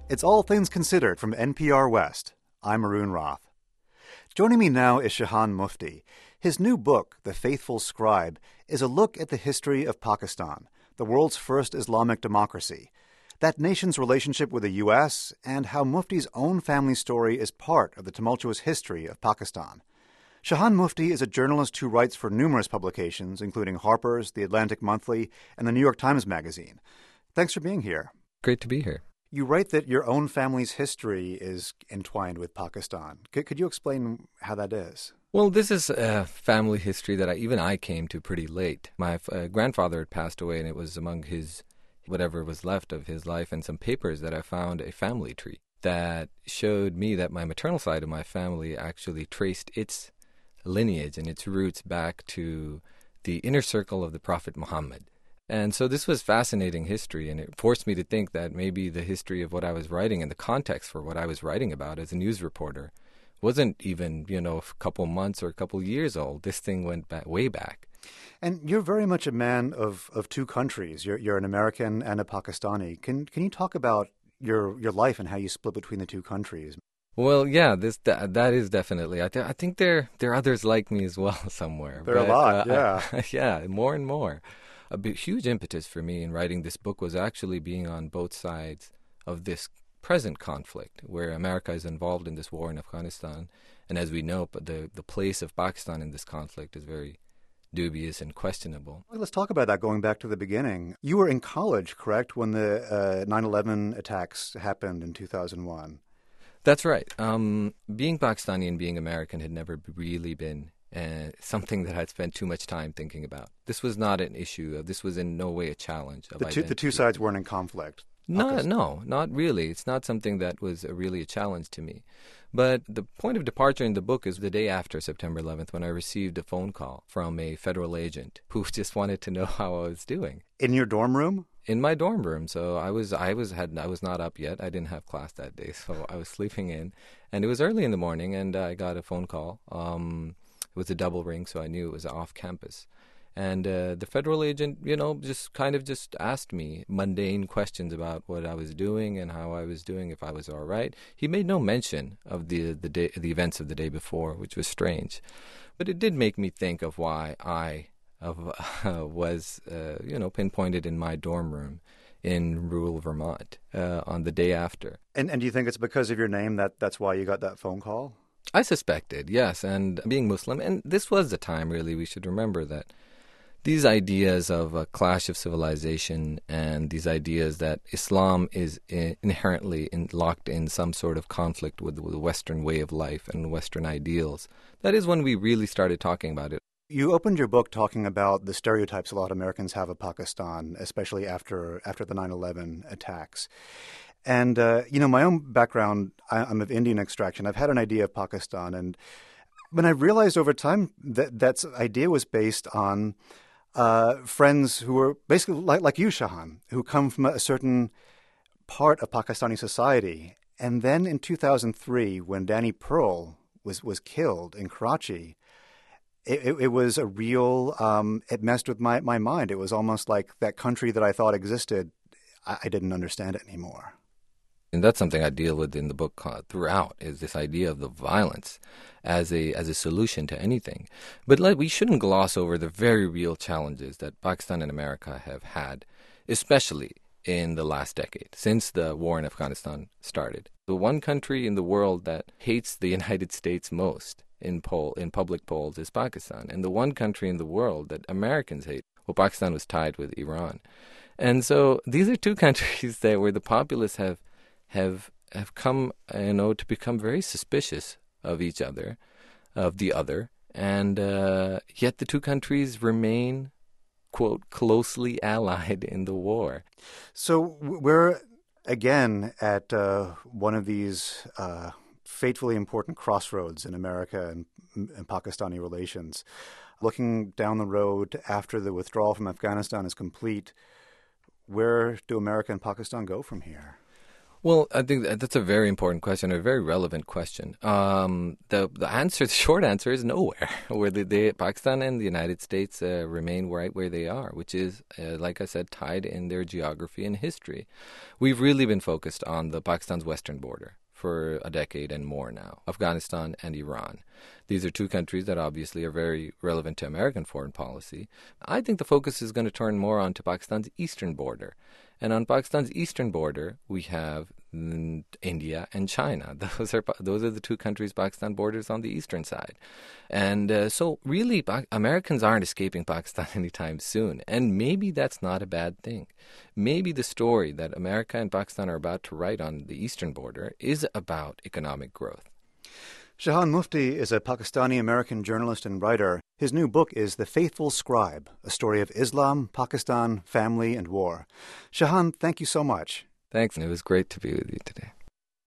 It's All Things Considered from NPR West. I'm Arun Roth. Joining me now is Shahan Mufti. His new book, The Faithful Scribe, is a look at the history of Pakistan, the world's first Islamic democracy, that nation's relationship with the U.S., and how Mufti's own family story is part of the tumultuous history of Pakistan. Shahan Mufti is a journalist who writes for numerous publications, including Harper's, The Atlantic Monthly, and the New York Times Magazine. Thanks for being here. Great to be here. You write that your own family's history is entwined with Pakistan. Could you explain how that is? Well, this is a family history that even I came to pretty late. My grandfather had passed away, and it was among his, whatever was left of his life, and some papers that I found a family tree that showed me that my maternal side of my family actually traced its lineage and its roots back to the inner circle of the Prophet Muhammad. And so this was fascinating history, and it forced me to think that maybe the history of what I was writing and the context for what I was writing about as a news reporter wasn't even, a couple months or a couple years old. This thing went back, way back. And you're very much a man of two countries. You're an American and a Pakistani. Can you talk about your life and how you split between the two countries? Well, yeah, that is definitely. I think there are others like me as well somewhere. There are a lot, yeah. Yeah, more and more. Huge impetus for me in writing this book was actually being on both sides of this present conflict where America is involved in this war in Afghanistan. And as we know, the place of Pakistan in this conflict is very dubious and questionable. Well, let's talk about that going back to the beginning. You were in college, correct, when the 9/11 attacks happened in 2001? That's right. Being Pakistani and being American had never really been something that I'd spent too much time thinking about. This was not an issue. This was in no way a challenge of identity. The two sides weren't in conflict? No, not really. It's not something that was really a challenge to me. But the point of departure in the book is the day after September 11th when I received a phone call from a federal agent who just wanted to know how I was doing. In your dorm room? In my dorm room. So I was not up yet. I didn't have class that day, so I was sleeping in. And it was early in the morning, and I got a phone call. It was a double ring, so I knew it was off campus. And the federal agent, just asked me mundane questions about what I was doing and how I was doing, if I was all right. He made no mention of the events of the day before, which was strange. But it did make me think of why I was, pinpointed in my dorm room in rural Vermont on the day after. And do you think it's because of your name that's why you got that phone call? I suspected, yes, and being Muslim, and this was the time, really, we should remember that these ideas of a clash of civilization and these ideas that Islam is inherently locked in some sort of conflict with the Western way of life and Western ideals, that is when we really started talking about it. You opened your book talking about the stereotypes a lot of Americans have of Pakistan, especially after the 9/11 attacks. And, my own background, I'm of Indian extraction. I've had an idea of Pakistan. And when I realized over time that idea was based on friends who were basically like you, Shahan, who come from a certain part of Pakistani society. And then in 2003, when Danny Pearl was killed in Karachi, it was a real, it messed with my mind. It was almost like that country that I thought existed, I didn't understand it anymore. And that's something I deal with in the book throughout, is this idea of the violence as a solution to anything. But we shouldn't gloss over the very real challenges that Pakistan and America have had, especially in the last decade, since the war in Afghanistan started. The one country in the world that hates the United States most in public polls is Pakistan. And the one country in the world that Americans hate, well, Pakistan was tied with Iran. And so these are two countries where the populace have come, to become very suspicious of each other, of the other, and yet the two countries remain, quote, closely allied in the war. So we're, again, at one of these fatefully important crossroads in America and Pakistani relations. Looking down the road after the withdrawal from Afghanistan is complete, where do America and Pakistan go from here? Well, I think that's a very important question, a very relevant question. The answer, the short answer, is nowhere. Where Pakistan and the United States remain right where they are, which is, like I said, tied in their geography and history. We've really been focused on the Pakistan's western border for a decade and more now, Afghanistan and Iran. These are two countries that obviously are very relevant to American foreign policy. I think the focus is going to turn more on to Pakistan's eastern border. And on Pakistan's eastern border, we have India and China. Those are the two countries Pakistan borders on the eastern side. And so really, Americans aren't escaping Pakistan anytime soon. And maybe that's not a bad thing. Maybe the story that America and Pakistan are about to write on the eastern border is about economic growth. Shahan Mufti is a Pakistani-American journalist and writer. His new book is The Faithful Scribe, a story of Islam, Pakistan, family, and war. Shahan, thank you so much. Thanks. It was great to be with you today.